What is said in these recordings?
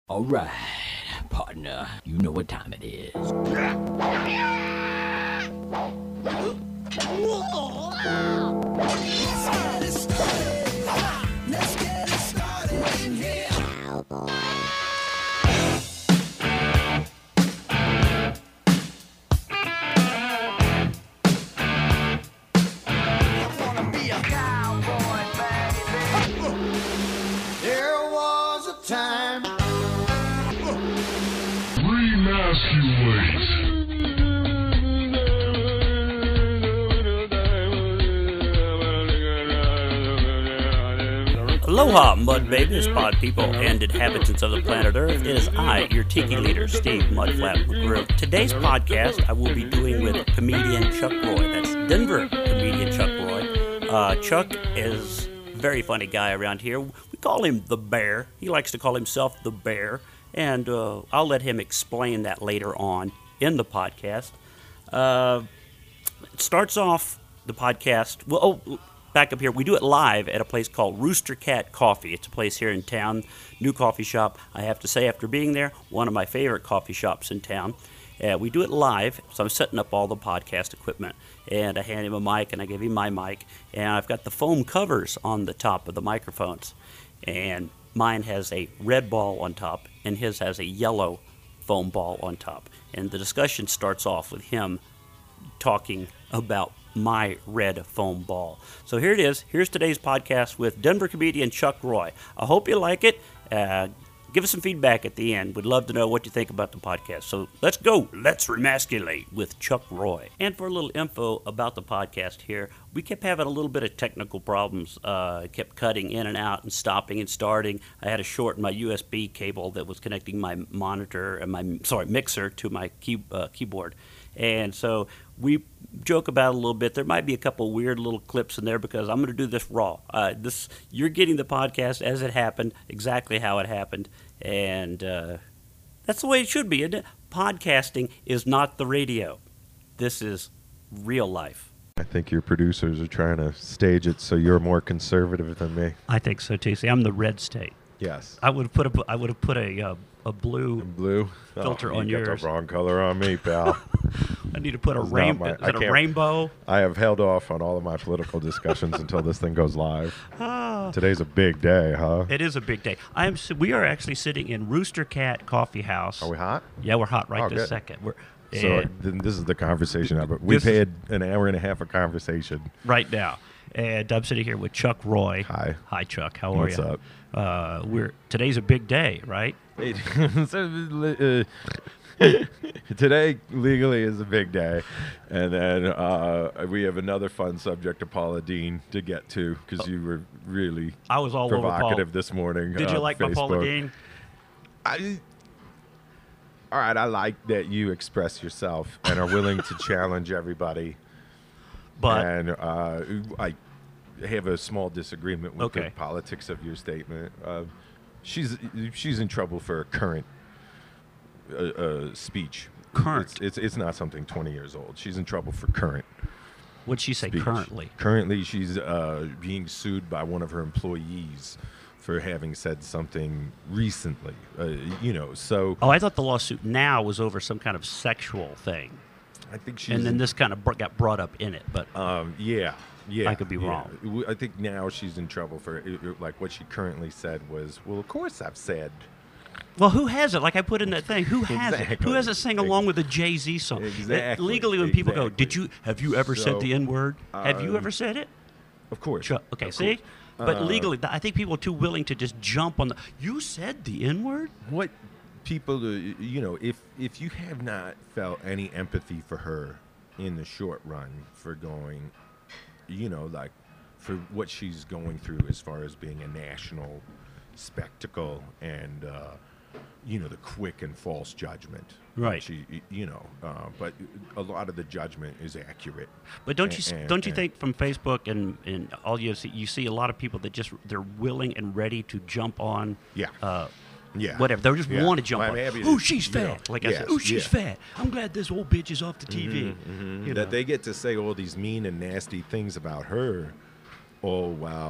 All right, partner, you know what time it is. Let's get it started in here. Cowboy. I wanna be a cowboy, baby. There was a time. Remasculate. Aloha, mud babies, pod people, and inhabitants of the planet Earth. It is I, your tiki leader, Steve Mudflap McGrew. Today's podcast I will be doing with comedian Chuck Roy. That's Denver comedian Chuck Roy. Chuck is a very funny guy around here. We call him the Bear. He likes to call himself the Bear, and I'll let him explain that later on in the podcast. It starts off the podcast. Back up here, we do it live at a place called Rooster Cat Coffee. It's a place here in town, new coffee shop. I have to say, after being there, one of my favorite coffee shops in town. We do it live, so I'm setting up all the podcast equipment. And I hand him a mic, and I give him my mic. And I've got the foam covers on the top of the microphones. And mine has a red ball on top, and his has a yellow foam ball on top. And the discussion starts off with him talking about my red foam ball. So here it is. Here's today's podcast with Denver comedian Chuck Roy. I hope you like it. Give us some feedback at the end. We'd love to know what you think about the podcast. So let's go. Let's remasculate with Chuck Roy. And for a little info about the podcast here, we kept having a little bit of technical problems. It kept cutting in and out and stopping and starting. I had a short in my USB cable that was connecting my monitor and mixer to my keyboard. And so we joke about it a little bit. There might be a couple weird little clips in there because I'm going to do this raw. You're getting the podcast as it happened, exactly how it happened, and that's the way it should be, isn't it? Podcasting is not the radio. This is real life. I think your producers are trying to stage it so you're more conservative than me. I think so too. See, I'm the red state. Yes. I would have put a blue filter on yours. You got the wrong color on me, pal. I need to put a It's not my- rainbow. Is it a rainbow? I have held off on all of my political discussions until this thing goes live. Today's a big day, huh? It is a big day. We are actually sitting in Rooster Cat Coffee House. Are we hot? Yeah, we're hot right this good. second. So then this is the conversation of it. We've This is- had an hour and a half of conversation. Right now. And I'm sitting here with Chuck Roy. Hi. Hi, Chuck. How are What's you? up? Today's a big day, right? Today legally is a big day, and then we have another fun subject of Paula Dean to get to because you were really I was all over Paul. provocative this morning. Did you on like my Paula Facebook. Dean? All right, I like that you express yourself and are willing to challenge everybody. But And I have a small disagreement with Okay. the politics of your statement. She's in trouble for a current speech. Current? It's not something 20 years old. She's in trouble for current what'd she say speech. currently? Currently, she's being sued by one of her employees for having said something recently. So Oh, I thought the lawsuit now was over some kind of sexual thing. I think she's. And then this kind of got brought up in it. But Yeah. I could be wrong. I think now she's in trouble for like what she currently said was, well, of course I've said. well, who has it? Like I put in that thing. Who has it? Exactly. Who has it sing along with the Jay-Z song? Exactly. Legally, when people go, Exactly. have you ever said So, the N-word? Have you ever said it? Of course. Okay, Of see? course. But legally, I think people are too willing to just jump on the. You said the N-word? What people, if you have not felt any empathy for her in the short run for going, like for what she's going through as far as being a national spectacle and, the quick and false judgment. Right. She, but a lot of the judgment is accurate. But don't you And- think from Facebook and all you see a lot of people that they're willing and ready to jump on Yeah. Yeah. whatever. They just Yeah. want to jump I'm on. happy Oh, to- she's fat. Like I said, oh, she's fat. I'm glad this old bitch is off the TV. You know? That they get to say all these mean and nasty things about her, all while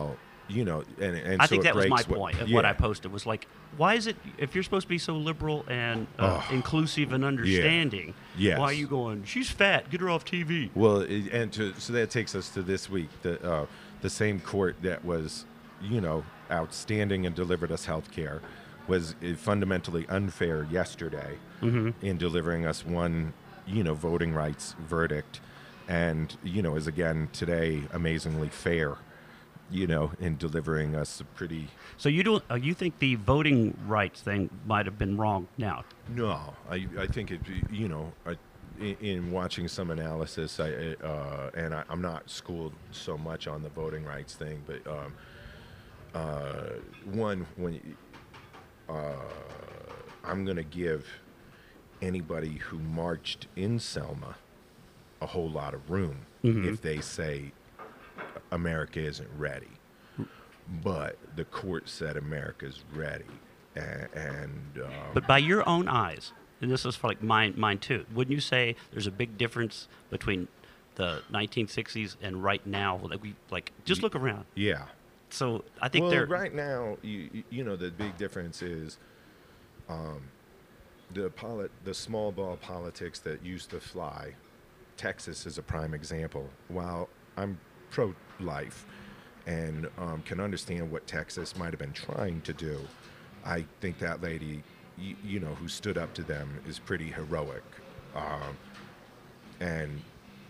you know, and I so think it that was my breaks point of what I posted was like, why is it if you're supposed to be so liberal and inclusive and understanding, Yes. why are you going? She's fat. Get her off TV. Well, so that takes us to this week. The same court that was, you know, outstanding and delivered us health care was fundamentally unfair yesterday in delivering us one, you know, voting rights verdict, and, you know, is again today amazingly fair, you know, in delivering us a pretty. So you don't? You think the voting rights thing might have been wrong now? No, I think it, you know, in watching some analysis, I'm not schooled so much on the voting rights thing, but I'm going to give anybody who marched in Selma a whole lot of room if they say America isn't ready. But the court said America's ready, But by your own eyes, and this is for like mine too, wouldn't you say there's a big difference between the 1960s and right now? Like just look around. yeah. So I think right now, you know, the big difference is the small ball politics that used to fly. Texas is a prime example. While I'm pro-life and can understand what Texas might have been trying to do, I think that lady, you know, who stood up to them is pretty heroic. And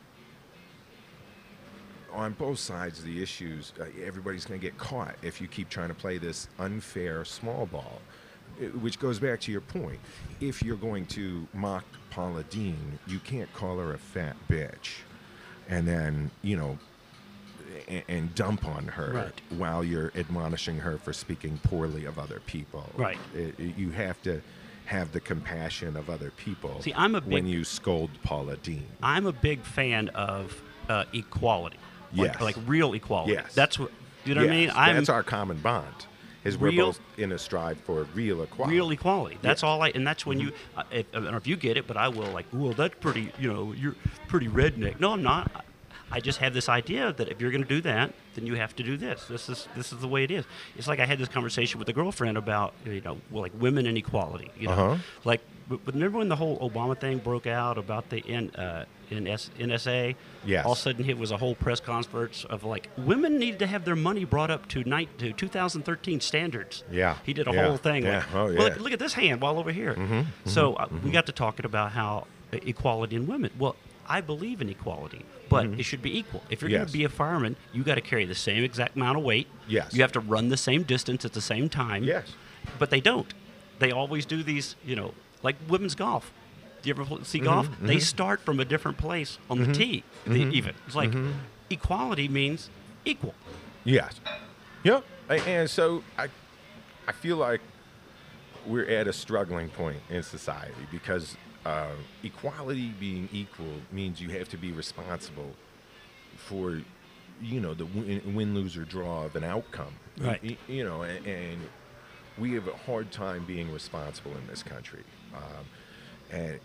on both sides of the issues, everybody's going to get caught if you keep trying to play this unfair small ball, which goes back to your point. If you're going to mock Paula Deen, you can't call her a fat bitch and then, you know, and dump on her while you're admonishing her for speaking poorly of other people. Right. You have to have the compassion of other people. See, when you scold Paula Deen. I'm a big fan of equality. Yes. Like real equality. Yes. That's what, you know what I mean? That's our common bond. Is we're Real- both in a stride for real equality. real equality. That's Yeah. all and that's when you, I don't know if you get it, but I will like, well, that's pretty, you know, you're pretty redneck. No, I'm not. I just have this idea that if you're going to do that, then you have to do this. This is the way it is. It's like I had this conversation with a girlfriend about, you know, well, like women and equality. You know, like, but remember when the whole Obama thing broke out about the NSA? Yes. All of a sudden, it was a whole press conference of like women needed to have their money brought up to 2013 standards. Yeah. He did a Yeah. whole thing. Yeah. Like, Oh, well, yeah. look at this hand while over here. So we got to talking about how equality in women. Well, I believe in equality, but it should be equal. If you're going Yes. to be a fireman, you got to carry the same exact amount of weight. Yes. You have to run the same distance at the same time. Yes. But they don't. They always do these, you know, like women's golf. Do you ever see golf? They start from a different place on the tee, even. It's like equality means equal. Yes. Yep. And so I feel like we're at a struggling point in society because equality being equal means you have to be responsible for, you know, the win, lose, or draw of an outcome. Right. You know, and we have a hard time being responsible in this country. And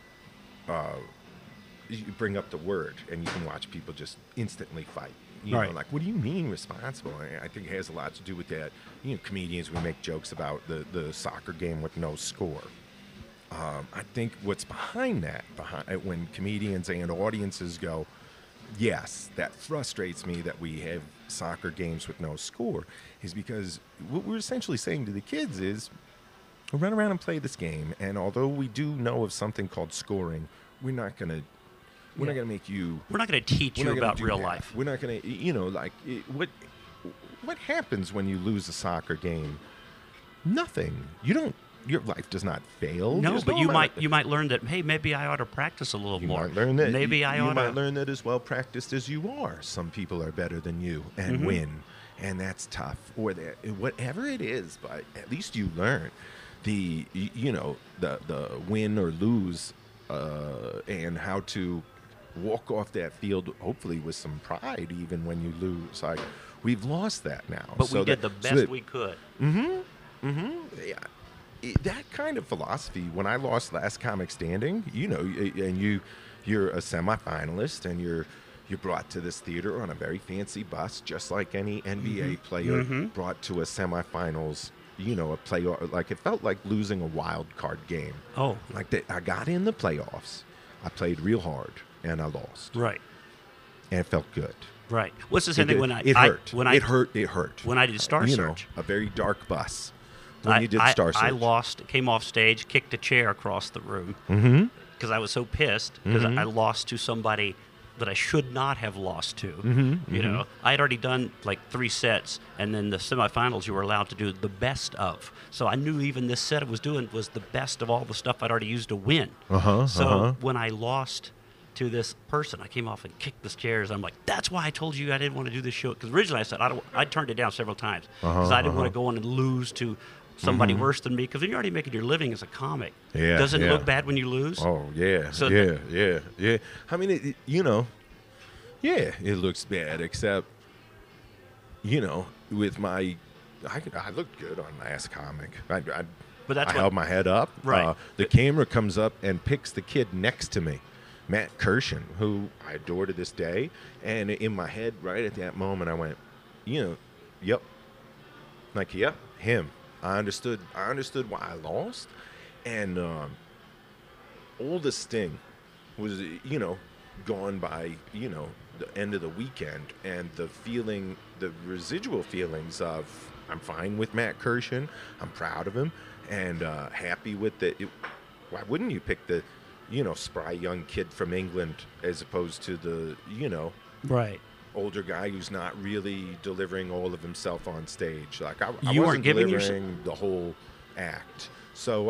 you bring up the word, and you can watch people just instantly fight. You Right. know, like, what do you mean responsible? And I think it has a lot to do with that. You know, comedians, we make jokes about the soccer game with no score. I think what's behind that, when comedians and audiences go, yes, that frustrates me that we have soccer games with no score, is because what we're essentially saying to the kids is, we'll run around and play this game, and although we do know of something called scoring, we're not going to make you. We're not going to teach We're you not gonna about do real that. life. We're not going to, you know, like, what happens when you lose a soccer game? Nothing. Your life does not fail. No, There's but amount you might learn that. Hey, maybe I ought to practice a little You more. might learn that. Maybe you, I you ought might to. learn that as well practiced as you are. Some people are better than you and win, and that's tough. Or that whatever it is, but at least you learn the win or lose, and how to walk off that field, hopefully with some pride, even when you lose. Like, we've lost that now. But So we did that- the so best that- we could. Yeah, that kind of philosophy. When I lost Last Comic Standing, you know, and you're a semifinalist, and you're, you're brought to this theater on a very fancy bus, just like any NBA player brought to a semifinals. A playoff. Like, it felt like losing a wild card game. Oh. Like, I got in the playoffs. I played real hard, and I lost. Right. And it felt good. Right. What's the same thing when it hurt. It hurt. When I did Star Search. A very dark bus. When you did Star Search. I lost, came off stage, kicked a chair across the room. Because I was so pissed because I lost to somebody that I should not have lost to. You know, I had already done like 3 sets, and then the semifinals you were allowed to do the best of. So I knew even this set I was doing was the best of all the stuff I'd already used to win. So when I lost to this person, I came off and kicked the chairs. I'm like, that's why I told you I didn't want to do this show. Because originally I said I turned it down several times because I didn't want to go on and lose to somebody worse than me, because then you're already making your living as a comic. Doesn't it look bad when you lose? Oh, yeah. So yeah. I mean, it looks bad, except, with my... I looked good on Last Comic. But that's I held my head up. Right. The camera comes up and picks the kid next to me, Matt Kirshen, who I adore to this day. And in my head, right at that moment, I went, yep. Like, yep, him. I understood why I lost, and all the sting was, gone by, the end of the weekend, and the residual feelings of I'm fine with Matt Kirshen, I'm proud of him, and happy with why wouldn't you pick the, spry young kid from England as opposed to the, right. older guy who's not really delivering all of himself on stage. Like, I You wasn't weren't giving delivering the whole act. So,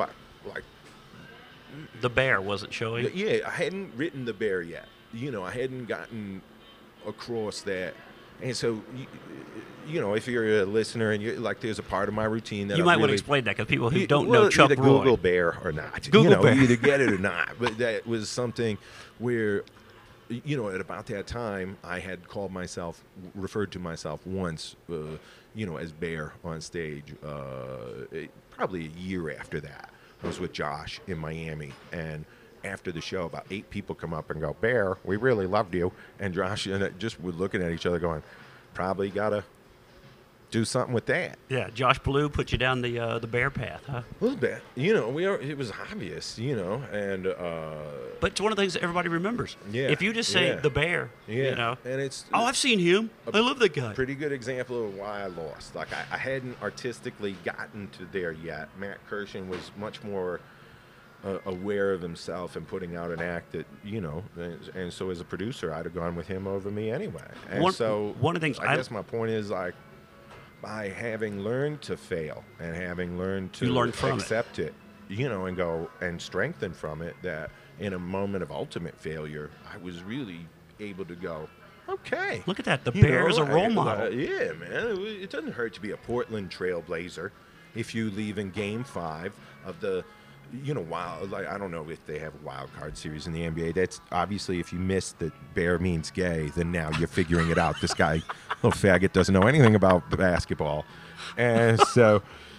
the bear wasn't showing? Yeah, I hadn't written the bear yet. I hadn't gotten across that. And so, if you're a listener and you're like, there's a part of my routine that you I might really, want to explain that, because people who don't know Chuck either Roy. Google bear or not. Google bear. You either get it or not. But that was something where, at about that time, I had referred to myself once, as Bear on stage. Probably a year after that, I was with Josh in Miami, and after the show, about 8 people come up and go, "Bear, we really loved you." And Josh and I just were looking at each other, going, "Probably gotta do something with that." Yeah, Josh Ballou put you down the bear path, huh? A little bit, it was obvious, and but it's one of the things that everybody remembers. Yeah, if you just say the bear, and it's I've seen him. I love that guy. Pretty good example of why I lost. Like, I hadn't artistically gotten to there yet. Matt Kirshen was much more aware of himself and putting out an act that, and so as a producer, I'd have gone with him over me anyway. And one of the things I guess my point is, like, by having learned to fail and having learned to accept it, and go and strengthen from it, that in a moment of ultimate failure, I was really able to go, okay. Look at that. The bear is a role model. Yeah, man. It doesn't hurt to be a Portland Trailblazer if you leave in Game 5 of the, I don't know if they have a wild card series in the NBA. That's obviously, if you missed that bear means gay, then now you're figuring it out. This guy, little faggot, doesn't know anything about basketball. And so,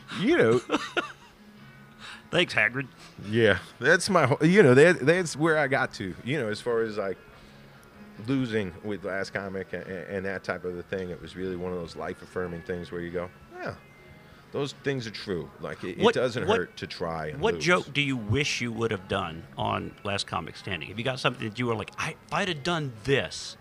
Thanks, Hagrid. Yeah, that's my, that's where I got to, as far as like losing with Last Comic and that type of a thing. It was really one of those life-affirming things where you go, yeah, those things are true. Like, it doesn't hurt to try and What lose. joke do you wish you would have done on Last Comic Standing? Have you got something that you were like, if I'd have done this?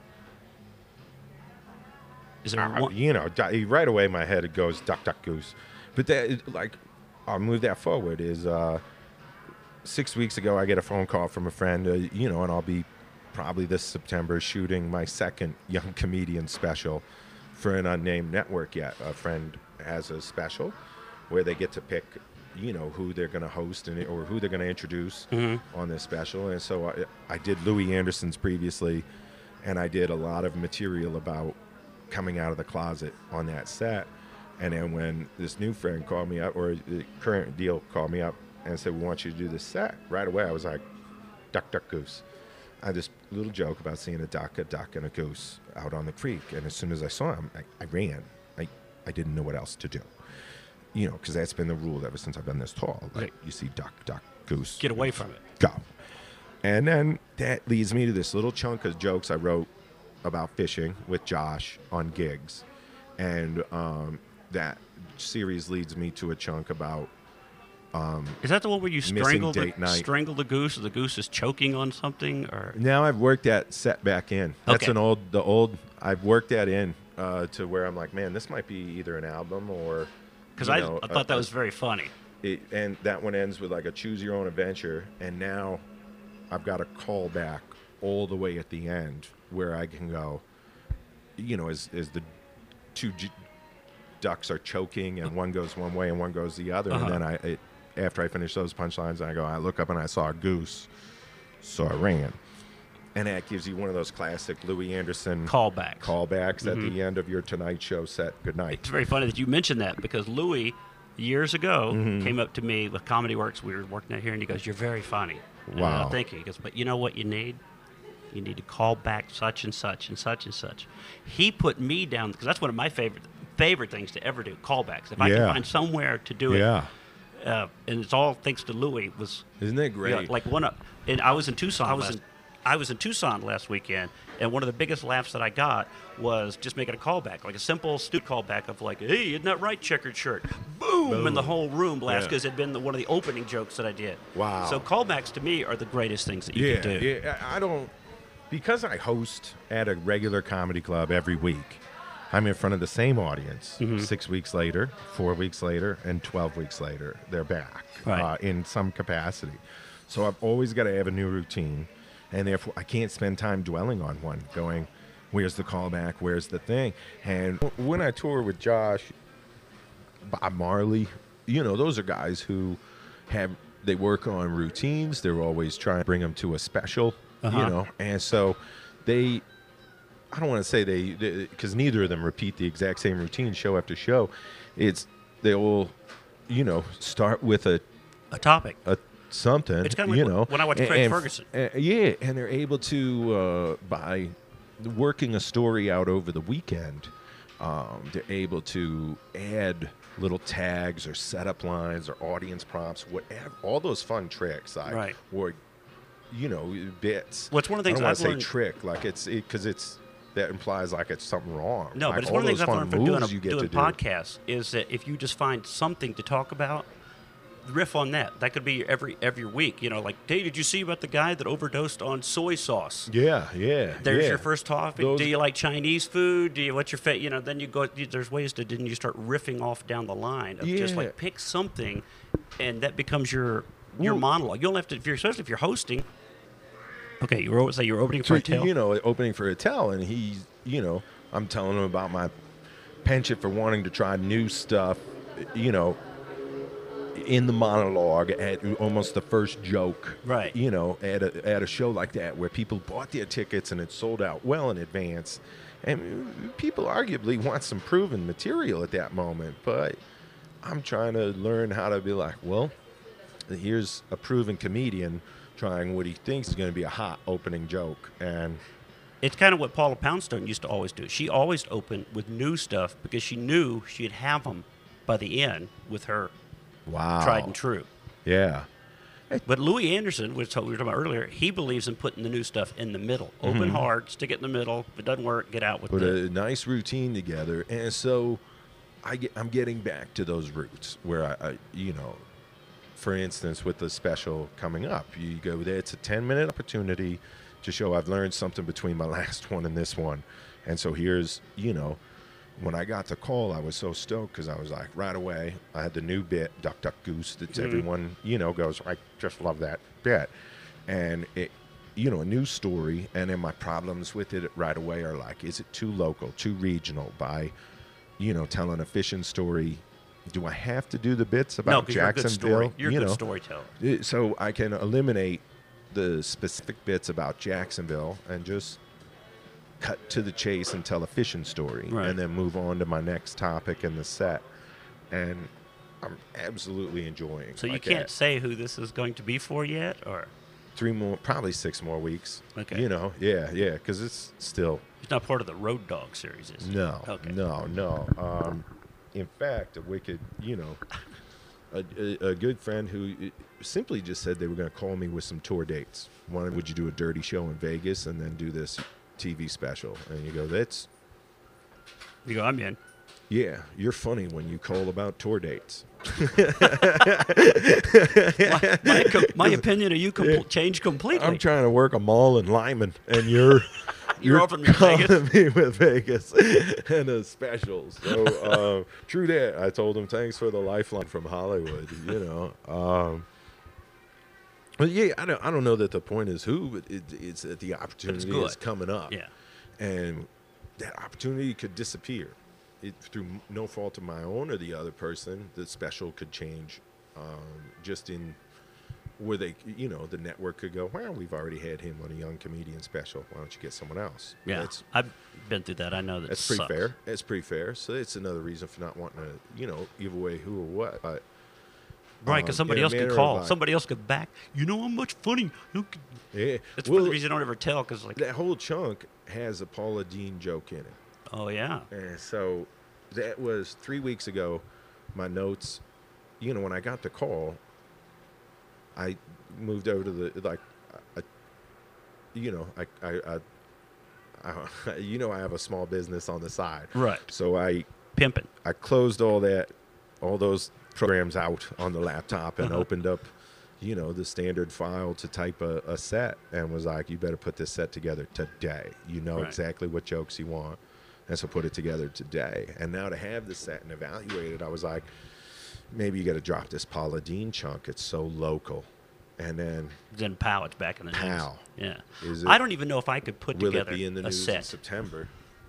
Is there one? Right away in my head it goes duck, duck, goose. But that, like, I'll move that forward is 6 weeks ago I get a phone call from a friend, and I'll be probably this September shooting my second Young Comedian special for an unnamed network yet. A friend has a special where they get to pick, who they're going to host or who they're going to introduce on this special. And so I did Louis Anderson's previously, and I did a lot of material about coming out of the closet on that set. And then when this new friend called me up, or the current deal called me up and said, "We want you to do this set," right away I was like, duck, duck, goose. I had this little joke about seeing a duck, and a goose out on the creek. And as soon as I saw him, I ran. I didn't know what else to do. Because that's been the rule ever since I've been this tall. Like, you see duck, duck, goose. Get away from it. Go. And then that leads me to this little chunk of jokes I wrote about fishing with Josh on gigs, and that series leads me to a chunk about Is that the one where you missing strangle date night. the goose, or the goose is choking on something, or Now I've worked that set back in. That's Okay. the old. I've worked that in to where I'm like, man, this might be either an album or because you I know, thought that was very funny. and that one ends with like a choose your own adventure, and now I've got a call back all the way at the end where I can go, you know, as the two ducks are choking and one goes one way and one goes the other, and then after I finish those punchlines, I look up and I saw a goose, so I ran. And that gives you one of those classic Louis Anderson Callbacks. at the end of your Tonight Show set. Good night. It's very funny that you mentioned that, because Louis, years ago, Mm-hmm. came up to me with Comedy Works. We were working out here, and he goes, "You're very funny." And Wow. thank you. He goes, "But you know what you need? You need to call back such and such and such and such." He put me down, because that's one of my favorite things to ever do, callbacks. If I can Yeah. find somewhere to do it, Yeah. and it's all thanks to Louis. Was Isn't that great? yeah, like and I was in Tucson. I was in Tucson last weekend, and one of the biggest laughs that I got was just making a callback, like a simple, stupid callback of like, "Hey, isn't that right, checkered shirt?" Boom, and the whole room laughs Yeah. because it'd been one of the opening jokes that I did. Wow. So callbacks to me are the greatest things that you can do. Yeah, I don't, because I host at a regular comedy club every week, I'm in front of the same audience Mm-hmm. 6 weeks later, 4 weeks later, and 12 weeks later. They're back Right. in some capacity. So I've always got to have a new routine, and therefore I can't spend time dwelling on one, going, where's the callback, where's the thing? And when I tour with Josh, Bob Marley, you know, those are guys who they work on routines. They're always trying to bring them to a special, you know, and so I don't want to say because neither of them repeat the exact same routine show after show. They all, you know, start with A topic. something. It's kinda like you know, when I watch Craig Ferguson. yeah, and they're able to by working a story out over the weekend. They're able to add little tags or setup lines or audience prompts, whatever, all those fun tricks, Right. or you know, bits. Well, it's one of the things I don't want I've to say learned- trick, like because it's that implies like it's something wrong. No, like but it's all one of the things those I've fun learned from doing, moves you get doing to do. podcasts is that if you just find something to talk about, riff on that. That could be every week. You know, like, hey, did you see about the guy that overdosed on soy sauce? Yeah. There's yeah. your first topic. Those- Do you like Chinese food? What's your favorite? You know, then you go. There's ways to. Then you start riffing off down the line of just Yeah. like pick something, and that becomes your Well- monologue. You'll have to, especially if you're hosting. Okay, you're opening for a So, tale. you know, opening for a tell, and he's, you know, I'm telling him about my penchant for wanting to try new stuff, you know, in the monologue at almost the first joke, Right. You know, at a show like that where people bought their tickets and it sold out well in advance, and people arguably want some proven material at that moment, but I'm trying to learn how to be like, well, here's a proven comedian trying what he thinks is going to be a hot opening joke, and It's kind of what Paula Poundstone used to always do. She always opened with new stuff because she knew she'd have them by the end with her wow, tried and true. yeah, But Louis Anderson, which we were talking about earlier, he believes in putting the new stuff in the middle. Open hard, stick it in the middle. If it doesn't work, get out with put it. a nice routine together, and so I'm getting back to those roots where I you know, for instance, with the special coming up, you go there. It's a 10-minute opportunity to show I've learned something between my last one and this one, and so here's, you know, when I got the call, I was so stoked because I was like, right away, I had the new bit, Duck Duck Goose, that everyone, you know, goes, I just love that bit, and it, you know, a new story, and then my problems with it right away are like, is it too local, too regional? By, you know, telling a fishing story, do I have to do the bits No, about because you're a good Jacksonville? story. You're a you good know? storyteller. So I can eliminate the specific bits about Jacksonville and just cut to the chase and tell a fishing story, Right. and then move on to my next topic in the set. And I'm absolutely enjoying. So you like can't that. say who this is going to be for yet, or 3 more, probably 6 more weeks. Okay. You know, yeah, because it's still it's not part of the Road Dog series, is it? no, Okay. no. In fact, a wicked, you know, a good friend who simply just said they were going to call me with some tour dates. One, would you do a dirty show in Vegas and then do this TV special, and you go, that's You go, I'm in. yeah, you're funny when you call about tour dates. My opinion of you changed completely. I'm trying to work a mall in Lyman, and you're You're offering me calling Vegas? me with Vegas and a special. So true that. I told him thanks for the lifeline from Hollywood. But yeah, I don't know that the point is who, but it's that the opportunity good. is coming up. Yeah. And that opportunity could disappear. Through no fault of my own or the other person, the special could change just in where they, the network could go, well, we've already had him on a young comedian special. Why don't you get someone else? Yeah, I've been through that. I know that That's pretty fair. It's pretty fair. So it's another reason for not wanting to, give away who or what. But right, because somebody else could call. Somebody else could back. I'm much funny. Yeah. That's one of the reasons I don't ever tell. Because that whole chunk has a Paula Dean joke in it. Oh, yeah. And so that was 3 weeks ago. My notes, when I got the call, I moved over to the, I have a small business on the side. Right. So I Pimping. closed all those programs out on the laptop and opened up, the standard file to type a set and was like, you better put this set together today. Right. Exactly what jokes you want. And so put it together today. And now to have the set and evaluate it, I was like, maybe you got to drop this Paula Dean chunk. It's so local. And then Pow, it's back in the news. Pow. Yeah. I don't even know if I could put will together it be in the a news set. in September?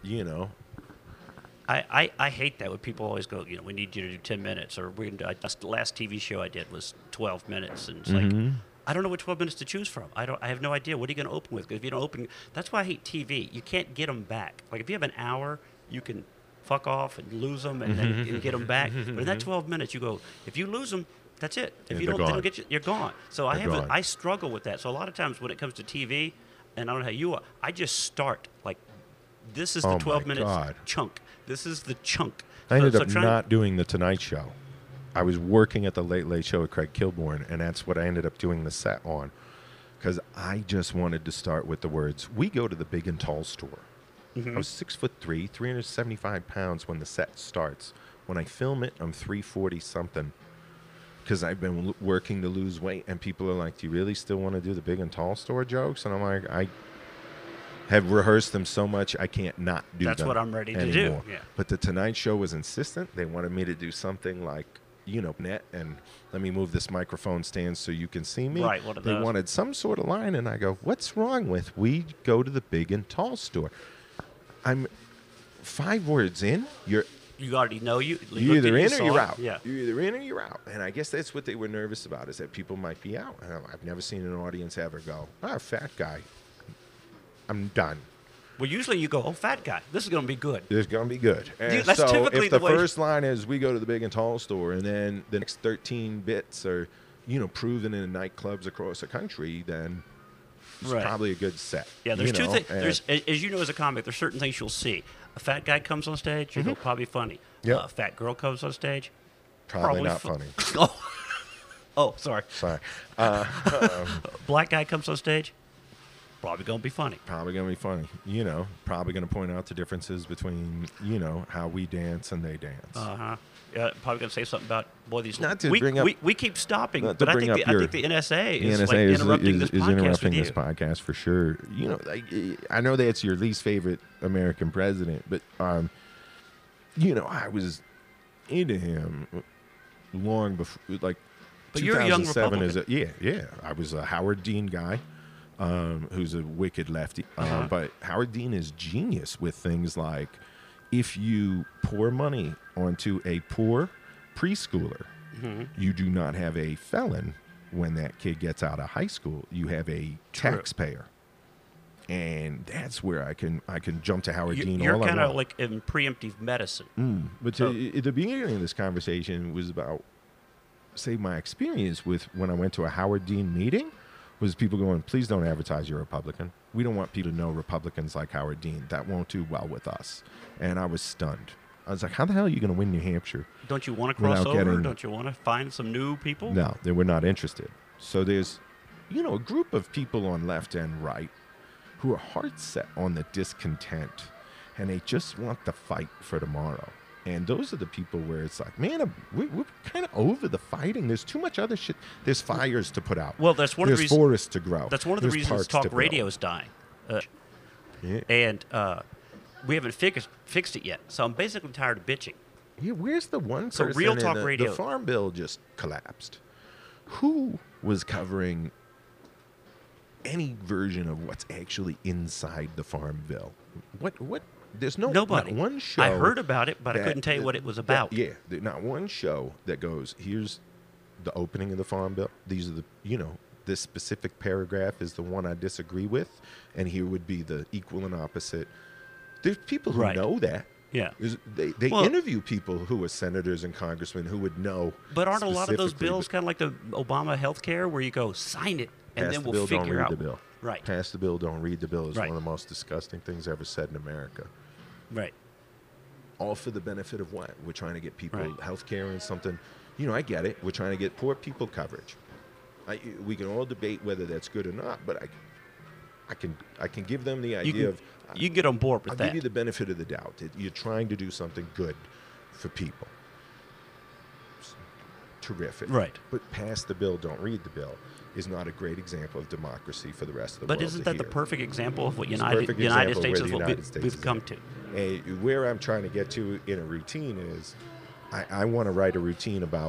I hate that when people always go, we need you to do 10 minutes. Or the last TV show I did was 12 minutes. And it's like, I don't know which 12 minutes to choose from. I have no idea. What are you going to open with? Because if you don't open, that's why I hate TV. You can't get them back. Like if you have an hour, you can fuck off and lose them and then get them back. But in that 12 minutes, you go, if you lose them, that's it. If you don't, they don't get you, you're gone. So I struggle with that. So a lot of times when it comes to TV, and I don't know how you are, I just start like, this is the 12 minutes chunk. This is the chunk. I ended up not doing the Tonight Show. I was working at the Late Late Show with Craig Kilborn, and that's what I ended up doing the set on. Because I just wanted to start with the words, we go to the Big and Tall store. I was 6'3", 375 pounds when the set starts. When I film it, I'm 340 something. Because I've been working to lose weight, and people are like, do you really still want to do the Big and Tall store jokes? And I'm like, I have rehearsed them so much I can't not do them. That's what I'm ready to anymore. do. Yeah. But the Tonight Show was insistent. They wanted me to do something like, net, and let me move this microphone stand so you can see me. Right, what are they those? wanted some sort of line, and I go, what's wrong with we go to the Big and Tall store? I'm 5 words in. You already know you're either in or you're out. Yeah. You're either in or you're out. And I guess that's what they were nervous about, is that people might be out. And I've never seen an audience ever go, fat guy. I'm done. Well, usually you go, fat guy. This is going to be good. It's going to be good. And That's so typically if the the way- first line is, we go to the Big and Tall store, and then the next 13 bits are, proven in nightclubs across the country, then it's probably a good set. Yeah, there's two things. There's, as you know as a comic, there's certain things you'll see. A fat guy comes on stage, you go, probably funny. Yep. A fat girl comes on stage, Probably not funny. Oh, sorry. Sorry. Black guy comes on stage, probably going to be funny. Probably going to be funny. Probably going to point out the differences between, how we dance and they dance. Uh-huh. Yeah, probably going to say something about, boy, these... Not to we, bring up- we, we keep stopping, not to but I bring think, up I think the NSA The is, NSA like, interrupting this is podcast interrupting with this you. podcast for sure. I know that's your least favorite American president, but I was into him long before, like, But you're a young 2007 Republican. yeah. I was a Howard Dean guy, who's a wicked lefty. But Howard Dean is genius with things like, if you pour money onto a poor preschooler, you do not have a felon when that kid gets out of high school. You have a taxpayer. And that's where I can jump to Howard Dean You're all I kind of want. like in preemptive medicine. But at the beginning of this conversation was about, say, my experience with when I went to a Howard Dean meeting was people going, please don't advertise you're a Republican. We don't want people to know Republicans like Howard Dean. That won't do well with us. And I was stunned. I was like, how the hell are you going to win New Hampshire? Don't you want to cross Without over? getting- Don't you want to find some new people? No, they were not interested. So there's, a group of people on left and right who are heart set on the discontent, and they just want the fight for tomorrow. And those are the people where it's like, man, we're kind of over the fighting. There's too much other shit. There's fires to put out. Well, that's one of the There's reasons. forests to grow. That's one of the There's reasons parks talk to grow. radio is dying. Yeah. And we haven't fixed it yet. So I'm basically tired of bitching. Yeah, where's the one So person Real in Talk the Radio- Farm Bill just collapsed. Who was covering any version of what's actually inside the Farm Bill? What? There's Nobody. Not one show. I heard about it, but I that- couldn't tell you what it was about. Not one show that goes, here's the opening of the Farm Bill. These are the, this specific paragraph is the one I disagree with, and here would be the equal and opposite. There's people who Right. know that. Yeah. They Well- interview people who are senators and congressmen who would know. But aren't a lot of those specifically, bills but kind of like the Obama health care where you go, sign it, and pass then the we'll bill, don't figure read out. the bill. Right. Pass the bill, don't read the bill is Right. one of the most disgusting things ever said in America. Right. All for the benefit of what? We're trying to get people Right. health care and something. I get it. We're trying to get poor people coverage. We can all debate whether that's good or not, but I can give them the idea of You can get on board with I'll that. give you the benefit of the doubt. You're trying to do something good for people. Terrific. Right. But pass the bill, don't read the bill is not a great example of democracy for the rest of the But world. isn't to that the hear. perfect example of what It's a United perfect States example is where the what United States we've is come at. to? Where I'm trying to get to in a routine is I want to write a routine about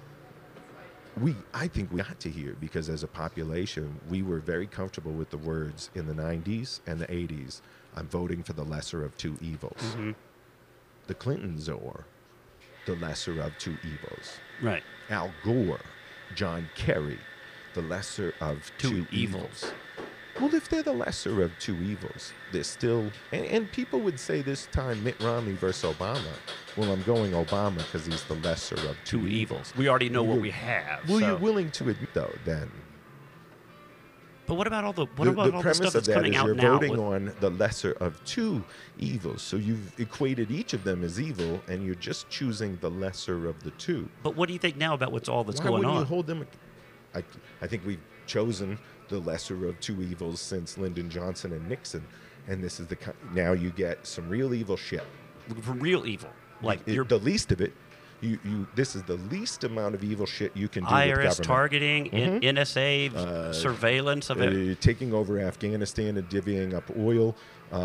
I think we got to here because as a population, we were very comfortable with the words in the 90s and the 80s, I'm voting for the lesser of two evils. Mm-hmm. The Clintons are the lesser of two evils. Right. Al Gore, John Kerry, the lesser of Two two evils. evils. Well, if they're the lesser of two evils, they're still. And people would say this time Mitt Romney versus Obama. Well, I'm going Obama because he's the lesser of Two evils. We already know what we have. Well, so- you're willing to admit, though, then. But what about all the the stuff premise of that's that coming is out you're now? voting on the lesser of two evils. So you've equated each of them as evil, and you're just choosing the lesser of the two. But what do you think now about what's all that's Why going wouldn't you on? hold them? I think we've chosen the lesser of two evils since Lyndon Johnson and Nixon, and this is now you get some real evil shit. For real evil, like you're The least of it. This is the least amount of evil shit you can do with IRS government. Mm-hmm. targeting, NSA surveillance of it. Taking over Afghanistan and divvying up oil.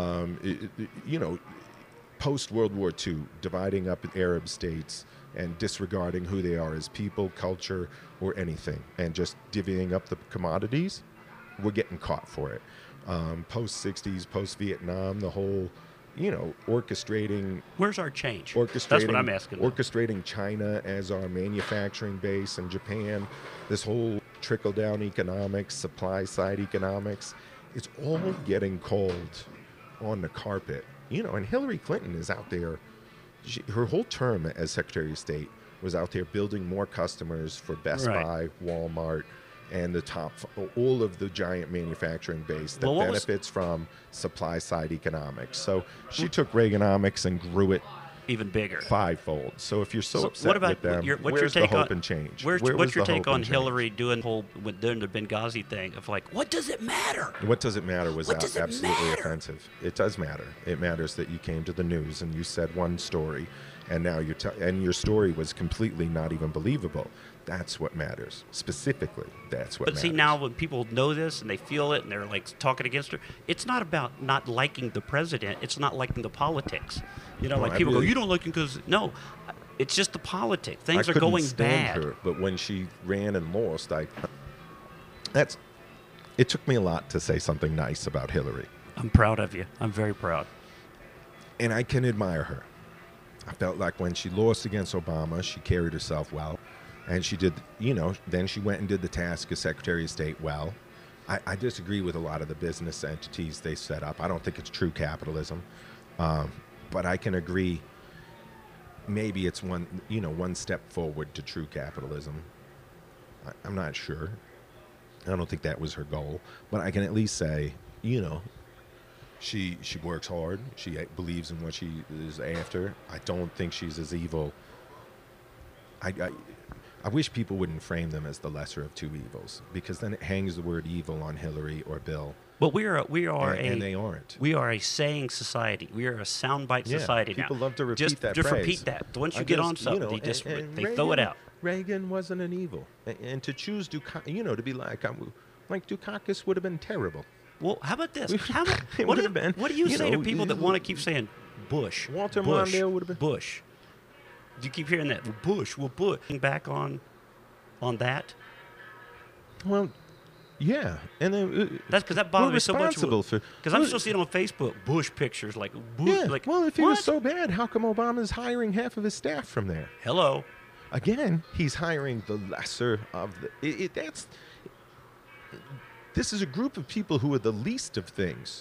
Post World War II, dividing up Arab states and disregarding who they are as people, culture, or anything, and just divvying up the commodities. We're getting caught for it. Post 60s, post Vietnam, the whole, orchestrating. Where's our change? Orchestrating, That's what I'm asking. now. Orchestrating China as our manufacturing base and Japan, this whole trickle-down economics, supply-side economics, it's all getting called on the carpet. And Hillary Clinton is out there. Her whole term as Secretary of State was out there building more customers for Best Right. Buy, Walmart, and all of the giant manufacturing base that Well, what was- benefits from supply-side economics. So she took Reaganomics and grew it Even bigger. fivefold. So if you're so So upset what about with them, what's your where's take the hope on and change? Where's, Where what's was your the take hope on and change? Hillary doing during the Benghazi thing of like, what does it matter? What does it matter was What does it absolutely matter? offensive. It does matter. It matters that you came to the news and you said one story, and now and your story was completely not even believable. That's what matters. Specifically, that's what But matters. see, now when people know this and they feel it and they're like talking against her, it's not about not liking the president. It's not liking the politics. No, Like I people go, really- you don't like him because no, it's just the politics. Things I are couldn't going stand bad. her, but when she ran and lost, it took me a lot to say something nice about Hillary. I'm proud of you. I'm very proud. And I can admire her. I felt like when she lost against Obama, she carried herself well. And she did, then she went and did the task as Secretary of State well. I disagree with a lot of the business entities they set up. I don't think it's true capitalism. But I can agree maybe it's one step forward to true capitalism. I'm not sure. I don't think that was her goal. But I can at least say, she works hard. She believes in what she is after. I don't think she's as evil. I wish people wouldn't frame them as the lesser of two evils, because then it hangs the word evil on Hillary or Bill. But we are and they aren't. We are a saying society. We are a soundbite Yeah, society now. people love to repeat just, that Just phrase. repeat that. Once you I get just, on something, you know, they throw it out. Reagan wasn't an evil, and to choose to be like Dukakis would have been terrible. Well, how about this? It What would do, have been, what do you say to know, people that want to keep saying Bush? Walter Bush, Mondale would have been- Bush. Do you keep hearing that? Well, Bush. Well, Bush. Back on that. Well, yeah, and then That's because that bothers me so much. responsible for Because I'm still seeing on Facebook Bush pictures like Bush. Yeah, Like, well, if he what? was so bad, how come Obama's hiring half of his staff from there? Hello. Again, he's hiring the lesser of the. This is a group of people who are the least of things,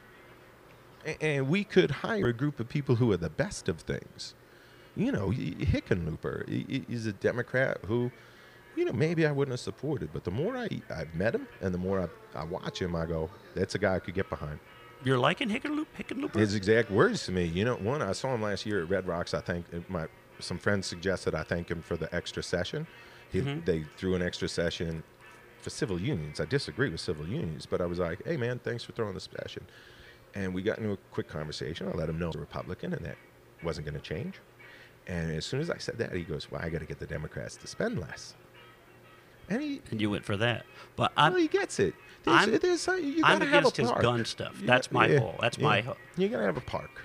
and we could hire a group of people who are the best of things. You know, Hickenlooper is a Democrat who, maybe I wouldn't have supported, but the more I've met him and the more I watch him, I go, that's a guy I could get behind. You're liking Hickenlooper? His exact words to me. One, I saw him last year at Red Rocks. I think some friends suggested I thank him for the extra session. They threw an extra session for civil unions. I disagree with civil unions, but I was like, hey, man, thanks for throwing the session. And we got into a quick conversation. I let him know I was a Republican and that wasn't going to change. And as soon as I said that, he goes, well, I got to get the Democrats to spend less. And you went for that. But he gets it. You I'm got to have a against his park. gun stuff. That's my whole. That's my whole. You got to have a park.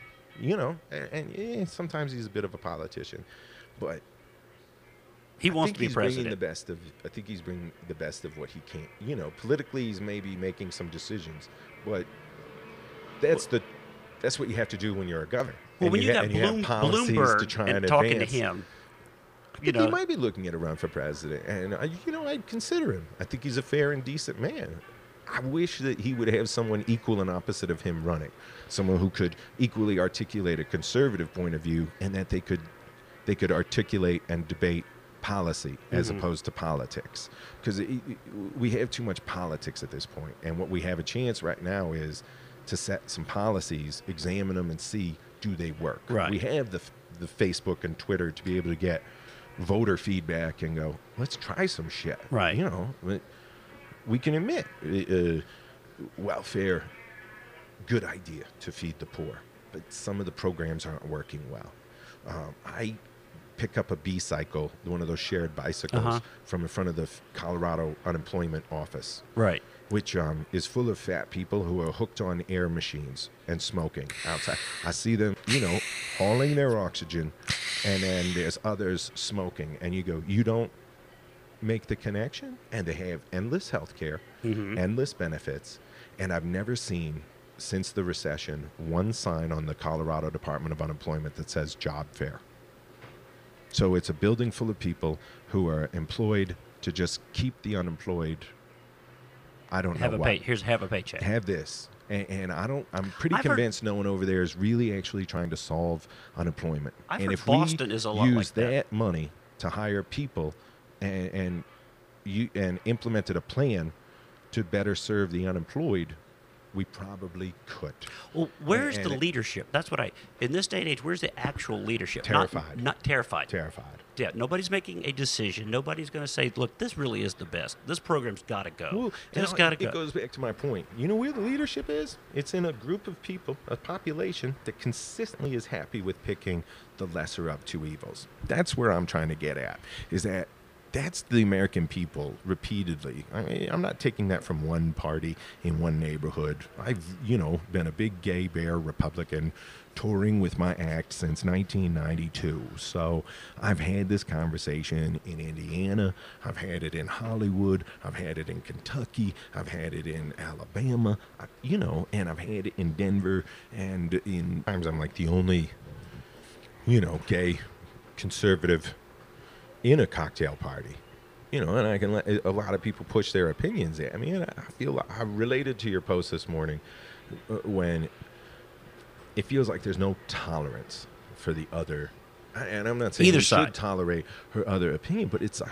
And sometimes he's a bit of a politician, but He wants to be he's president. Bringing the best of. I think he's bringing the best of what he can. Politically, he's maybe making some decisions, but that's what you have to do when you're a governor. Well, when you got have policies Bloomberg to try and and talking advance. to him, I think he might be looking at a run for president, and I'd consider him. I think he's a fair and decent man. I wish that he would have someone equal and opposite of him running, someone who could equally articulate a conservative point of view, and that they could articulate and debate policy as opposed to politics, because we have too much politics at this point, and what we have a chance right now is to set some policies, examine them, and see, do they work? Right. We have the Facebook and Twitter to be able to get voter feedback and go, let's try some shit. Right. We can admit welfare, good idea to feed the poor, but some of the programs aren't working well. I pick up a B-cycle, one of those shared bicycles, from in front of the Colorado unemployment office. right. Which is full of fat people who are hooked on air machines and smoking outside. I see them, hauling their oxygen, and then there's others smoking. And you go, you don't make the connection? And they have endless health care, endless benefits. And I've never seen, since the recession, one sign on the Colorado Department of Unemployment that says job fair. So it's a building full of people who are employed to just keep the unemployed. I don't know what. Have a paycheck. Have this. And I'm pretty I've heard- convinced no one over there is really actually trying to solve unemployment. I've And heard if Boston we is a lot use like that. money to hire people and implemented a plan to better serve the unemployed, we probably could. Well, where's And the leadership? That's what in this day and age, where's the actual leadership? Terrified. Not terrified. Terrified. Yeah, nobody's making a decision. Nobody's going to say, look, this really is the best. This program's got to go. Well, It's got to go. It goes back to my point. You know where the leadership is? It's in a group of people, a population that consistently is happy with picking the lesser of two evils. That's where I'm trying to get at, is that that's the American people repeatedly. I mean, I'm not taking that from one party in one neighborhood. I've, been a big gay bear Republican touring with my act since 1992. So I've had this conversation in Indiana. I've had it in Hollywood. I've had it in Kentucky. I've had it in Alabama, and I've had it in Denver. And in times I'm like the only, gay conservative in a cocktail party, and I can let a lot of people push their opinions at me. And I feel I related to your post this morning when it feels like there's no tolerance for the other. And I'm not saying Either we side should tolerate her other opinion, but it's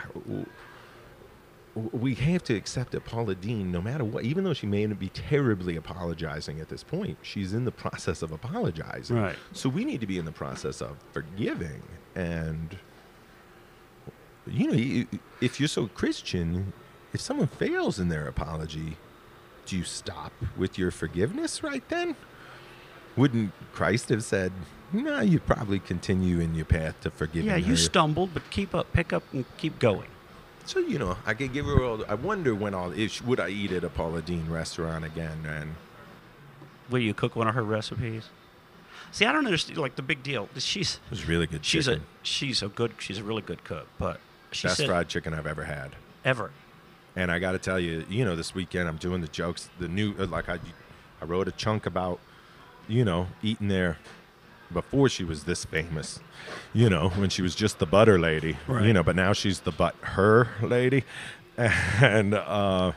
we have to accept that Paula Deen, no matter what, even though she may not be terribly apologizing at this point, she's in the process of apologizing. Right. So we need to be in the process of forgiving. And if you're so Christian, if someone fails in their apology, do you stop with your forgiveness right then? Wouldn't Christ have said, no, you'd probably continue in your path to forgiving Yeah, her? you stumbled, but pick up, and keep going. So, I could give her all. I wonder would I eat at a Paula Deen restaurant again, man? Will you cook one of her recipes? See, I don't understand. Like the big deal. It was really good She's chicken. She's a really good cook. But she Best said fried chicken I've ever had. ever. And I got to tell you, this weekend I'm doing the jokes. The new, I wrote a chunk about, eating there before she was this famous, when she was just the butter lady, Right. But now she's the her lady. And I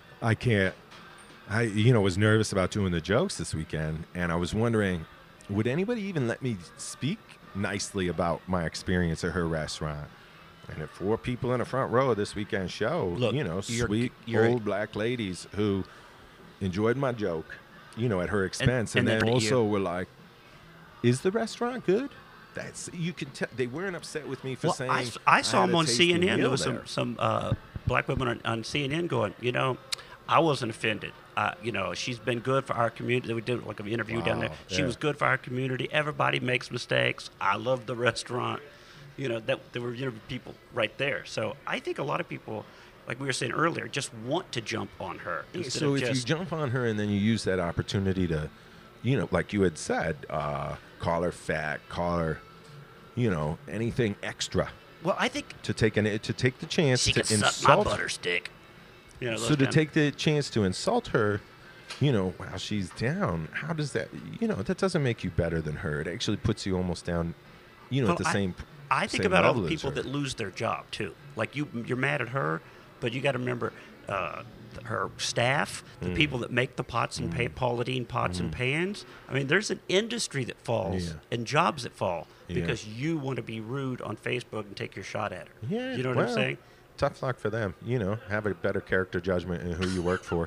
was nervous about doing the jokes this weekend. And I was wondering, would anybody even let me speak nicely about my experience at her restaurant? And if 4 people in the front row of this weekend show, Look, sweet old black ladies who enjoyed my joke, at her expense, and then also were like, "Is the restaurant good?" You can tell they weren't upset with me for saying. I saw had them a on tasty CNN. There meal was there. some black women on CNN going, I wasn't offended. She's been good for our community. We did like an interview down there. Wow, She yeah. was good for our community. Everybody makes mistakes. I love the restaurant. That there were people right there. So I think a lot of people, like we were saying earlier, just want to jump on her. Instead So of if you just, jump on her and then you use that opportunity to, like you had said, call her fat, call her, anything extra well, I think to take the chance she to could suck my insult. butter stick. Those So to kind- take the chance to insult her, while she's down, how does that? That doesn't make you better than her. It actually puts you almost down, Well, at the same. I think same about all the level as people her. that lose their job too. Like you're mad at her, but you got to remember her staff, the people that make the pots and Paula Deen pots and pans. I mean, there's an industry that falls Yeah. and jobs that fall Yeah. because you want to be rude on Facebook and take your shot at her. Yeah, You know what well, I'm saying? Tough luck for them. Have a better character judgment in who you work for.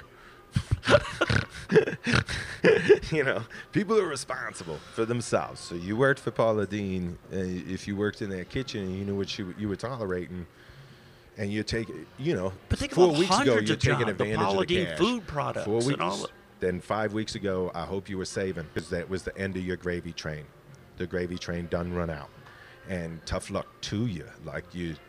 People are responsible for themselves. So you worked for Paula Deen. If you worked in that kitchen and you knew what you were tolerating, and you take, But think 4 about weeks ago hundreds you're of taking jobs, the advantage Paula of the Deen cash. food products 4 weeks. and all that. Then 5 weeks ago, I hope you were saving because that was the end of your gravy train. The gravy train done run out, and tough luck to you. Like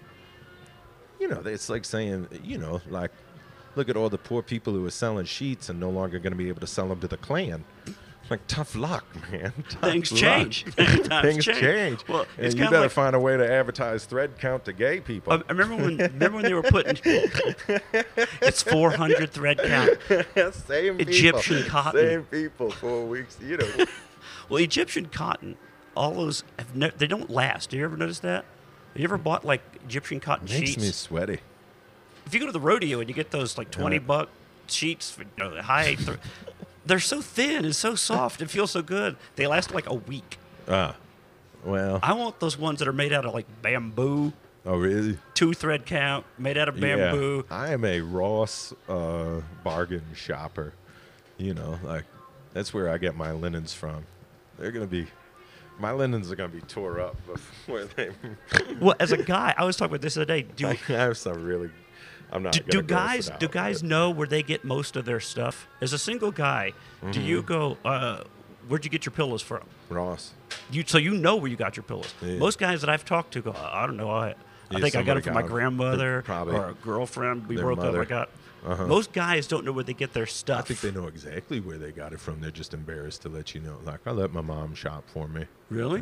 it's like saying, like, look at all the poor people who are selling sheets and no longer going to be able to sell them to the Klan. Like, tough luck, man. Tough Things luck. change. Things change. Well, and it's you kinda better like- find a way to advertise thread count to gay people. I remember when they were putting it's 400 thread count. Same people. Egyptian cotton. Same people. 4 weeks. Well, Egyptian cotton, all those they don't last. Do you ever notice that? Have you ever bought like Egyptian cotton Makes sheets? me sweaty. If you go to the rodeo and you get those like $20 sheets for high, they're so thin and so soft. It feels so good. They last like a week. Well. I want those ones that are made out of like bamboo, Oh, really? 2 thread count, made out of bamboo. Yeah. I am a Ross bargain shopper. Like, that's where I get my linens from. My linens are going to be tore up before they. Well, as a guy, I was talking about this the other day. I have some really. I'm not. Do gonna gross guys it do out, guys but- know where they get most of their stuff? As a single guy, do you go? Where'd you get your pillows from? Ross? So you know where you got your pillows. Yeah. Most guys that I've talked to go, I don't know. I Yeah, think I got somebody it from my got 'em. grandmother Probably. or a girlfriend. We Their broke mother. up. I got. Uh-huh. Most guys don't know where they get their stuff. I think they know exactly where they got it from. They're just embarrassed to let you know. Like, I let my mom shop for me. Really?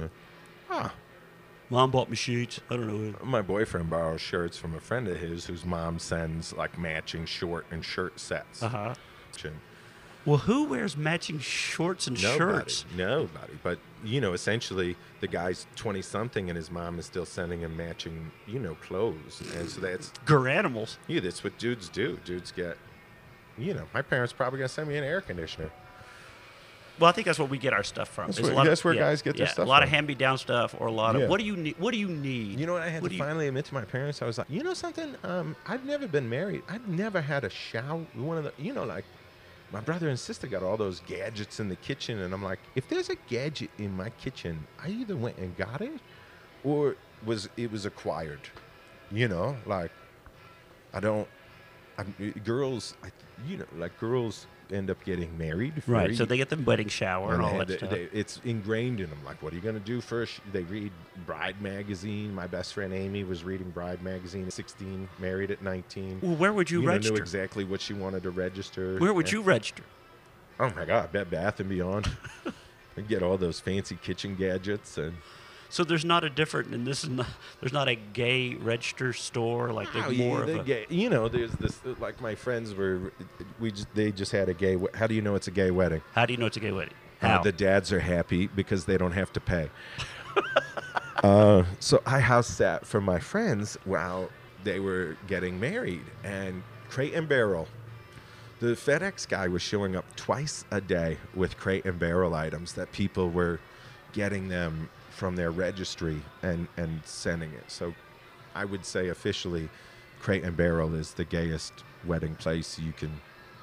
Mom bought me sheets. I don't know. My boyfriend borrows shirts from a friend of his whose mom sends like matching short and shirt sets. Uh-huh. And Well, who wears matching shorts and shirts? Nobody. But, essentially the guy's 20-something and his mom is still sending him matching, clothes. And so that's, Animals. that's what dudes do. Dudes get, my parents probably going to send me an air conditioner. Well, I think that's where we get our stuff from. That's There's a where- lot that's of, where yeah, guys get their yeah, stuff A lot of from. hand-me-down stuff, or a lot Yeah. of what do you need? What do you need? You know what I had What to do you- finally admit to my parents? I was like, something? I've never been married. I've never had a shower. One of the, like, my brother and sister got all those gadgets in the kitchen, and I'm like, if there's a gadget in my kitchen, I either went and got it, or it was acquired. You know, like I don't. Girls, like girls end up getting married. Right. So they get the wedding shower and all that stuff. It's ingrained in them. Like, what are you going to do first? They read Bride magazine. My best friend Amy was reading Bride magazine at 16, married at 19. Well, where would you register? Knew exactly what she wanted to register. Where would you register? Oh my God, Bed Bath and Beyond. I get all those fancy kitchen gadgets and. So there's not a different, and this is not. There's not a gay register store like there's more of a. Gay, there's this like my friends were. They just had a gay. How do you know it's a gay wedding? How do you know it's a gay wedding? How? The dads are happy because they don't have to pay. So I house sat for my friends while they were getting married, and Crate and Barrel. The FedEx guy was showing up twice a day with Crate and Barrel items that people were getting them from their registry and sending it. So I would say officially Crate and Barrel is the gayest wedding place you can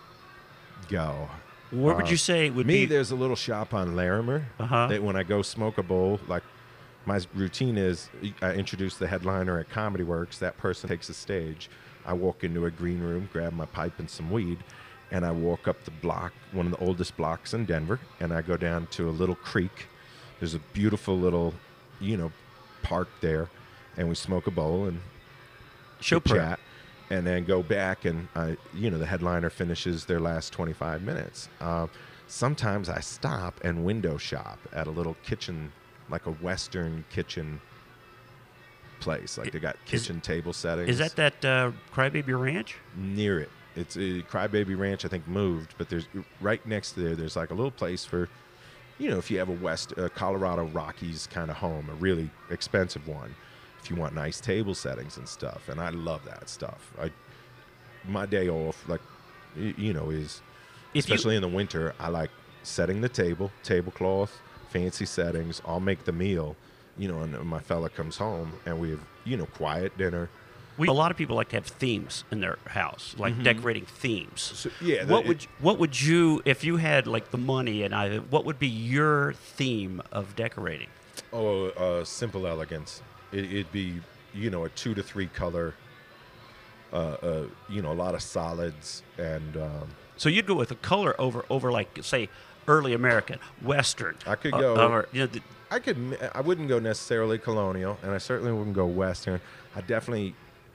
go. What would you say would be? There's a little shop on Larimer that when I go smoke a bowl, like my routine is I introduce the headliner at Comedy Works. That person takes the stage. I walk into a green room, grab my pipe and some weed, and I walk up the block, one of the oldest blocks in Denver, and I go down to a little creek. There's a beautiful little, park there, and we smoke a bowl and chat, and then go back and the headliner finishes their last 25 minutes. Sometimes I stop and window shop at a little kitchen, like a Western kitchen place. Like they got kitchen table settings. Is that Crybaby Ranch? Near it. It's Crybaby Ranch, I think, moved, but there's right next to there's like a little place for. If you have a Colorado Rockies kind of home, a really expensive one, if you want nice table settings and stuff, and I love that stuff. My day off, is especially in the winter. I like setting the tablecloth, fancy settings. I'll make the meal, and my fella comes home, and we have, quiet dinner. A lot of people like to have themes in their house, like decorating themes. So, yeah. What would you, if you had like the money what would be your theme of decorating? Simple elegance. It'd be, a 2 to 3 color, a lot of solids and. So you'd go with a color over like say early American, Western. I could go. I I wouldn't go necessarily colonial, and I certainly wouldn't go Western. I definitely.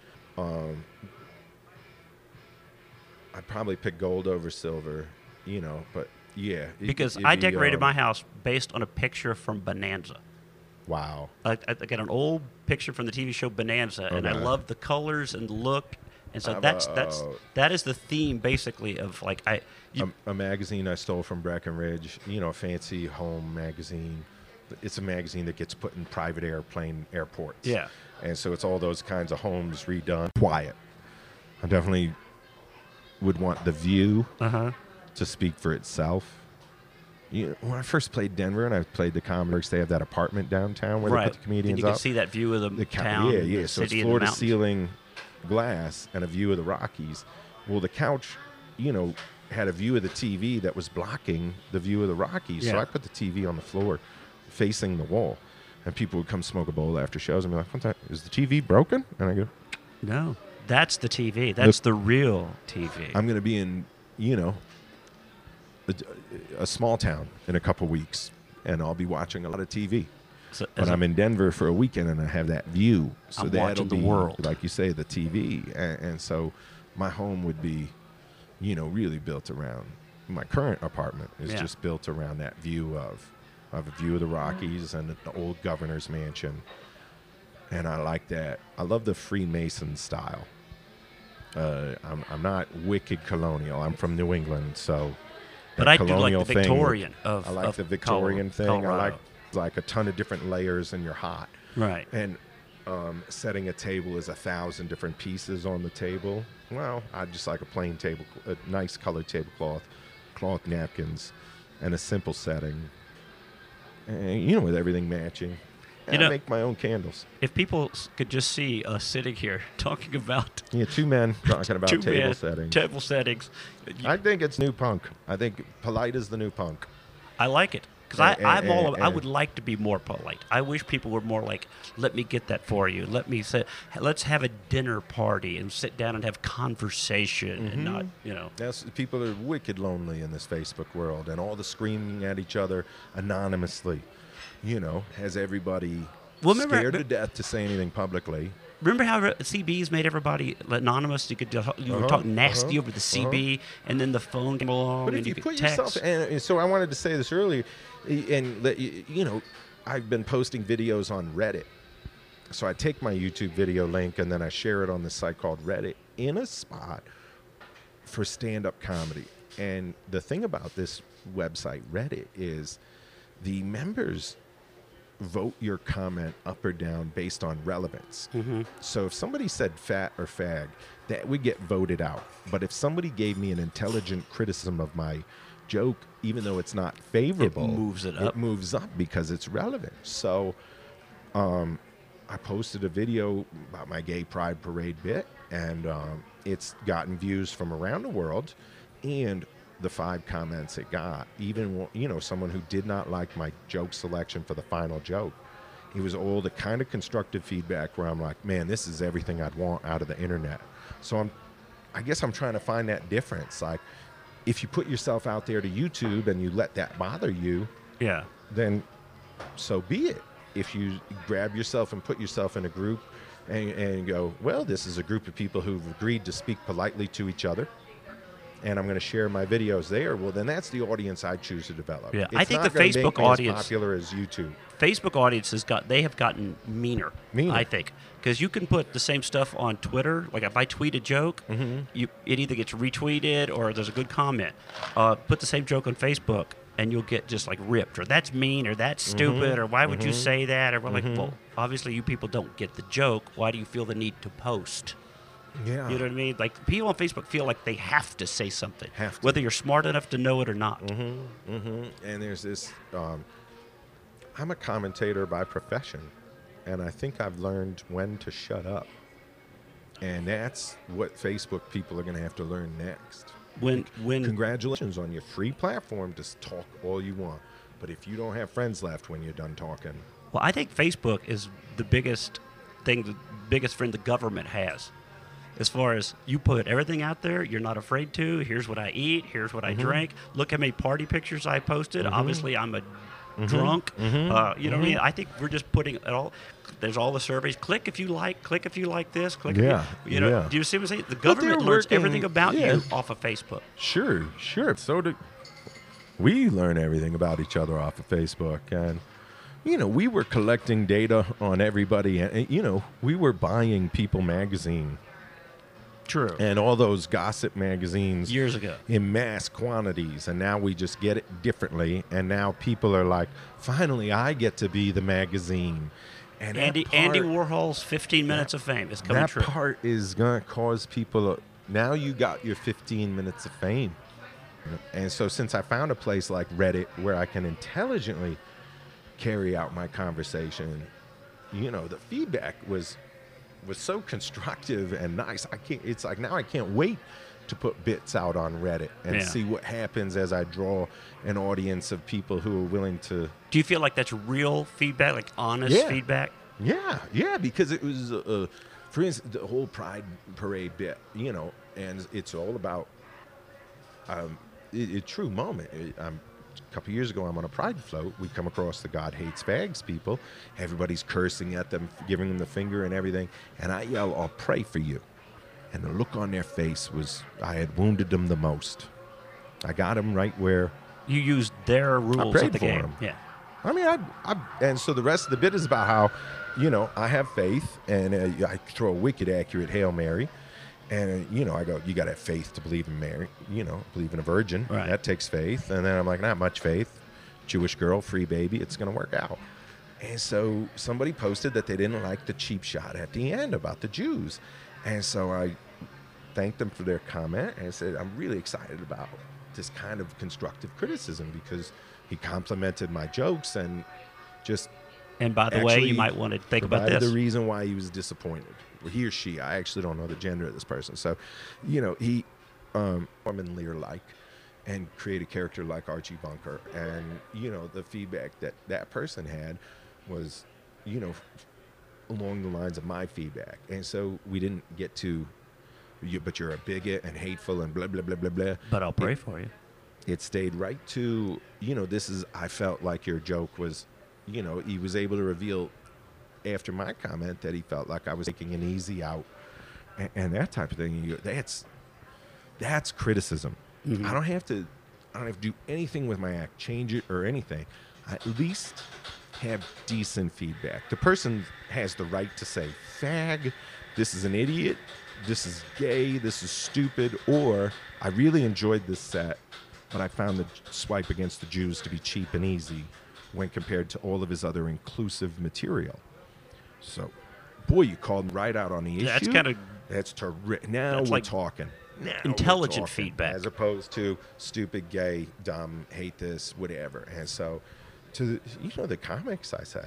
I'd probably pick gold over silver, but yeah. Because I decorated my house based on a picture from Bonanza. Wow. I got an old picture from the TV show Bonanza, and I loved the colors and the look. And so that is the theme basically of like a magazine I stole from Breckenridge, a fancy home magazine. It's a magazine that gets put in private airports. Yeah. And so it's all those kinds of homes redone. Quiet. I definitely would want the view to speak for itself. When I first played Denver and I played the Comedy Works, they have that apartment downtown where they put the comedians and you can see that view of the town. Yeah. The so city it's floor-to-ceiling glass and a view of the Rockies. Well, the couch, had a view of the TV that was blocking the view of the Rockies. Yeah. So I put the TV on the floor facing the wall. And people would come smoke a bowl after shows and be like, is the TV broken? And I go, no, that's the TV. That's the real TV. I'm going to be in, a small town in a couple weeks, and I'll be watching a lot of TV. So, but I'm in Denver for a weekend, and I have that view. So I'm that'll watching be, the world. like you say, the TV. And so my home would be, really built around, my current apartment is just built around that view of a view of the Rockies and the old governor's mansion. And I like that. I love the Freemason style. I'm not wicked colonial. I'm from New England, so. But I do like the Victorian I like the Victorian thing. Colorado. I like a ton of different layers, and you're hot. Right. And setting a table is 1,000 different pieces on the table. Well, I just like a plain table, a nice colored tablecloth, cloth napkins, and a simple setting. And, with everything matching. And I make my own candles. If people could just see us sitting here talking about... Yeah, 2 men talking about table settings. Table settings. I think it's new punk. I think polite is the new punk. I like it. Because I would like to be more polite. I wish people were more like, let me get that for you. Let's have a dinner party and sit down and have conversation and not, People are wicked lonely in this Facebook world, and all the screaming at each other anonymously, has everybody scared to death to say anything publicly. Remember how CBs made everybody anonymous? You were talking nasty over the CB, and then the phone came along, but and if you could put text. yourself, and so I wanted to say this earlier, and I've been posting videos on Reddit. So I take my YouTube video link and then I share it on this site called Reddit in a spot for stand-up comedy. And the thing about this website, Reddit, is the members vote your comment up or down based on relevance. Mm-hmm. So if somebody said fat or fag, that would get voted out. But if somebody gave me an intelligent criticism of my joke, even though it's not favorable, it moves up because it's relevant. So I posted a video about my gay pride parade bit, and it's gotten views from around the world. And the 5 comments it got, even someone who did not like my joke selection for the final joke, it was all the kind of constructive feedback where I'm like, man, this is everything I'd want out of the internet. So I guess I'm trying to find that difference. Like, if you put yourself out there to YouTube and you let that bother you, then so be it. If you grab yourself and put yourself in a group and go, well, this is a group of people who've agreed to speak politely to each other, and I'm going to share my videos there, well, then that's the audience I choose to develop. Yeah, It's I think not the gonna Facebook make me audience, as popular as YouTube. Facebook audiences have gotten meaner. I think, because you can put the same stuff on Twitter. Like if I tweet a joke, it either gets retweeted or there's a good comment. Put the same joke on Facebook, and you'll get just like ripped, or that's mean, or that's stupid, or why would you say that? Or we're like, well, obviously you people don't get the joke. Why do you feel the need to post? Yeah. You know what I mean? Like people on Facebook feel like they have to say something, Have to. whether you're smart enough to know it or not. And there's this, I'm a commentator by profession, and I think I've learned when to shut up. And that's what Facebook people are going to have to learn next. When Congratulations on your free platform to talk all you want. But if you don't have friends left when you're done talking. Well, I think Facebook is the biggest friend the government has. As far as you put everything out there, you're not afraid to. Here's what I eat. Here's what I drink. Look how many party pictures I posted. Obviously, I'm a drunk. You know what I mean? I think we're just putting it all. There's all the surveys. Click if you like. Click if you like this. Click. Yeah, If you know. yeah. Do you see what I'm saying? The government learns everything about you off of Facebook. Sure. So do we learn everything about each other off of Facebook. And, we were collecting data on everybody. And, we were buying People magazine. True. And all those gossip magazines Years ago. in mass quantities, and now we just get it differently. And now people are like, finally, I get to be the magazine. And Andy Warhol's 15 minutes of fame is coming true. That part is going to cause people. Now you got your 15 minutes of fame. And so since I found a place like Reddit where I can intelligently carry out my conversation, the feedback was so constructive and nice. It's like now I can't wait to put bits out on Reddit and see what happens as I draw an audience of people who are willing to. Do you feel like that's real feedback, like honest feedback? Yeah, because it was, for instance, the whole Pride Parade bit, and it's all about a true moment. A couple years ago, I'm on a Pride float. We come across the God Hates Fags people. Everybody's cursing at them, giving them the finger and everything. And I yell, I'll pray for you. And the look on their face was, I had wounded them the most. I got them right where You used their rules of the for game. them. Yeah. I mean, and so the rest of the bit is about how, I have faith, and I throw a wicked accurate Hail Mary. And, I go, you got to have faith to believe in Mary, believe in a virgin. Right. That takes faith. And then I'm like, not much faith. Jewish girl, free baby, it's going to work out. And so somebody posted that they didn't like the cheap shot at the end about the Jews. And so I thanked them for their comment and said, I'm really excited about this kind of constructive criticism because he complimented my jokes and just And by the way, you might want to think about provided this. the reason why he was disappointed. Or he or she, I actually don't know the gender of this person. So, he, woman Lear-like. and create a character like Archie Bunker. And, you know, the feedback that that person had was, you know, along the lines of my feedback. And so we didn't get to, but you're a bigot and hateful and blah, blah, blah, blah, blah. But I'll pray for you. It stayed right to, you know, I felt like your joke was, you know, he was able to reveal after my comment that he felt like I was taking an easy out and that type of thing. That's criticism. Mm-hmm. I don't have to do anything with my act, change it or anything. I at least have decent feedback. The person has the right to say, fag, this is an idiot, this is gay, this is stupid, or I really enjoyed this set, but I found the swipe against the Jews to be cheap and easy when compared to all of his other inclusive material. So, boy, you called right out on the issue. That's kind of... That's terrific. Now that's we're like talking. Now intelligent we're talking, feedback. as opposed to stupid, gay, dumb, hate this, whatever. And so, to the comics, I say,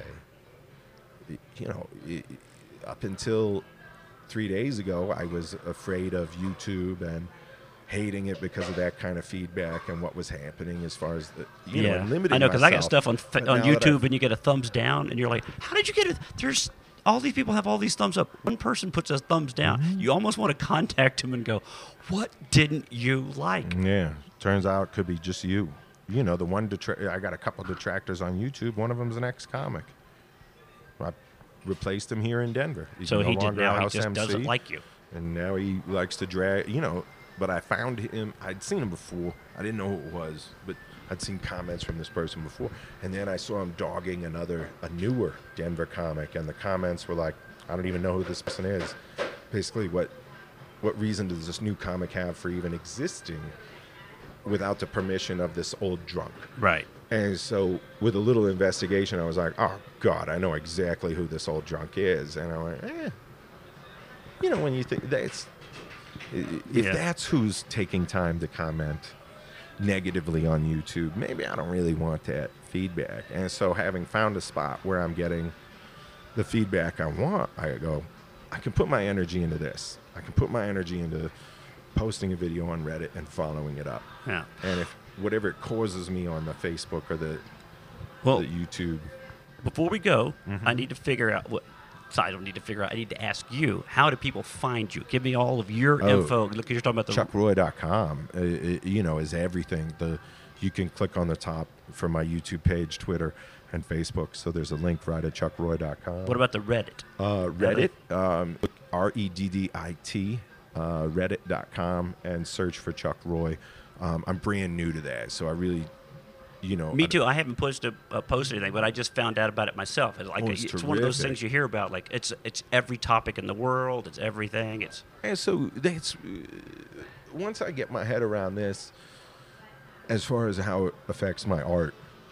up until 3 days ago, I was afraid of YouTube and hating it because of that kind of feedback and what was happening as far as the limiting. I know, because I got myself. stuff on YouTube and you get a thumbs down and you're like, how did you get it? There's all these people have all these thumbs up. One person puts a thumbs down. Mm-hmm. You almost want to contact him and go, what didn't you like? Yeah, turns out it could be just you. You know, the one I got a couple detractors on YouTube. One of them's an ex-comic. I replaced him here in Denver. He's So no he did longer a now. He house just MC, doesn't like you. and now he likes to drag. But I found him. I'd seen him before. I didn't know who it was, but I'd seen comments from this person before, and then I saw him dogging a newer Denver comic, and the comments were like, "I don't even know who this person is." Basically, what reason does this new comic have for even existing without the permission of this old drunk? Right. And so, with a little investigation, I was like, "Oh God, I know exactly who this old drunk is." And I went, when you think if that's who's taking time to comment negatively on YouTube, maybe I don't really want that feedback. And so, having found a spot where I'm getting the feedback I want, I go, I can put my energy into this. I can put my energy into posting a video on Reddit and following it up. Yeah. And if whatever it causes me on the Facebook or the YouTube. Before we go, Mm-hmm. I need to figure out what. So I don't need to figure out. I need to ask you, how do people find you? Give me all of your info. Look, you're talking about the ChuckRoy.com, is everything. You can click on the top for my YouTube page, Twitter, and Facebook. So there's a link right at ChuckRoy.com. What about the Reddit? Reddit, Reddit, Reddit.com, and search for Chuck Roy. I'm brand new to that, so I really, Me too. I haven't posted anything, but I just found out about it myself. It's like it's one of those terrific. things you hear about. Like it's every topic in the world. It's everything. And so that's once I get my head around this, as far as how it affects my art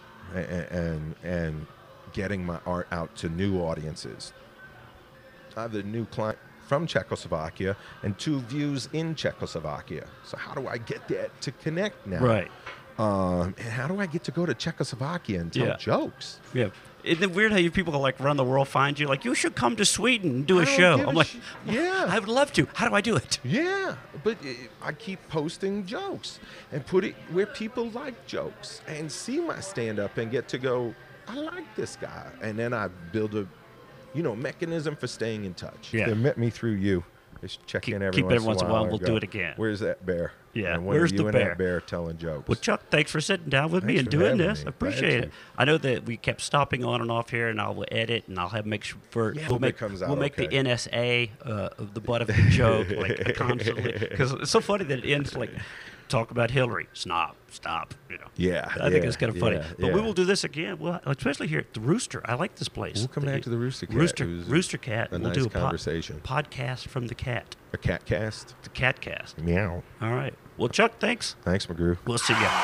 and getting my art out to new audiences. I have a new client from Czechoslovakia and 2 views in Czechoslovakia. So how do I get that to connect now? Right. And how do I get to go to Czechoslovakia and tell jokes? Yeah. Isn't it weird how you people like around the world find you? Like, you should come to Sweden and do a I don't show. give I'm a like, yeah. I would love to. How do I do it? Yeah, but I keep posting jokes and put it where people like jokes and see my stand-up and get to go, I like this guy. And then I build a, mechanism for staying in touch. Yeah. They met me through you. Just check in every keep it once in a while. and we'll go, do it again. Where's that bear? Yeah, and when where's are the you and bear? that bear telling jokes? Well, Chuck, thanks for sitting down with me Thanks and for doing having this. me. I appreciate Glad it. to. I know that we kept stopping on and off here, and I'll edit, and I'll have make sure hope it comes out we'll make okay. the NSA of the butt of the joke like constantly, because it's so funny that it ends like talk about Hillary, stop. Yeah, I think it's kind of funny. yeah, But we yeah. will do this again. Well, especially here at the Rooster. I like this place. We'll come back to the Rooster Cat. Rooster, It was Rooster Cat. a We'll nice do a conversation. podcast from the cat. A cat cast? The Cat Cast. Meow. All right. Well, Chuck, thanks. Thanks, McGrew. We'll see you.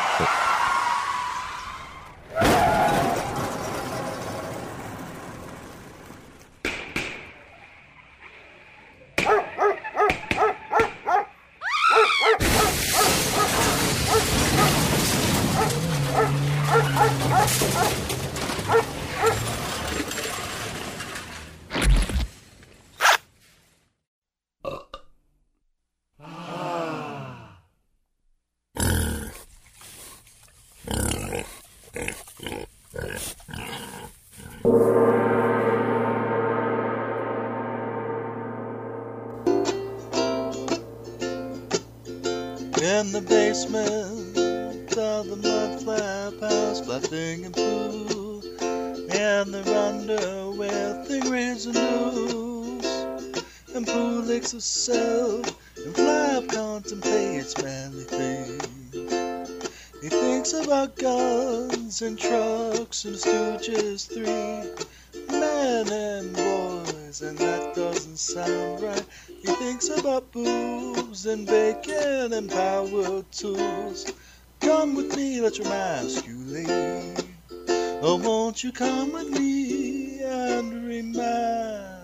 In the basement of the mud flap house, flapping and poo, and they're under with the grains and news. And Pooh licks herself, and Flap contemplates manly things. He thinks about guns and trucks and Stooges 3, men and boys, and that doesn't sound right. He thinks about boobs and bacon and power tools. Come with me, let's remasculate. Oh, won't you come with me and remind?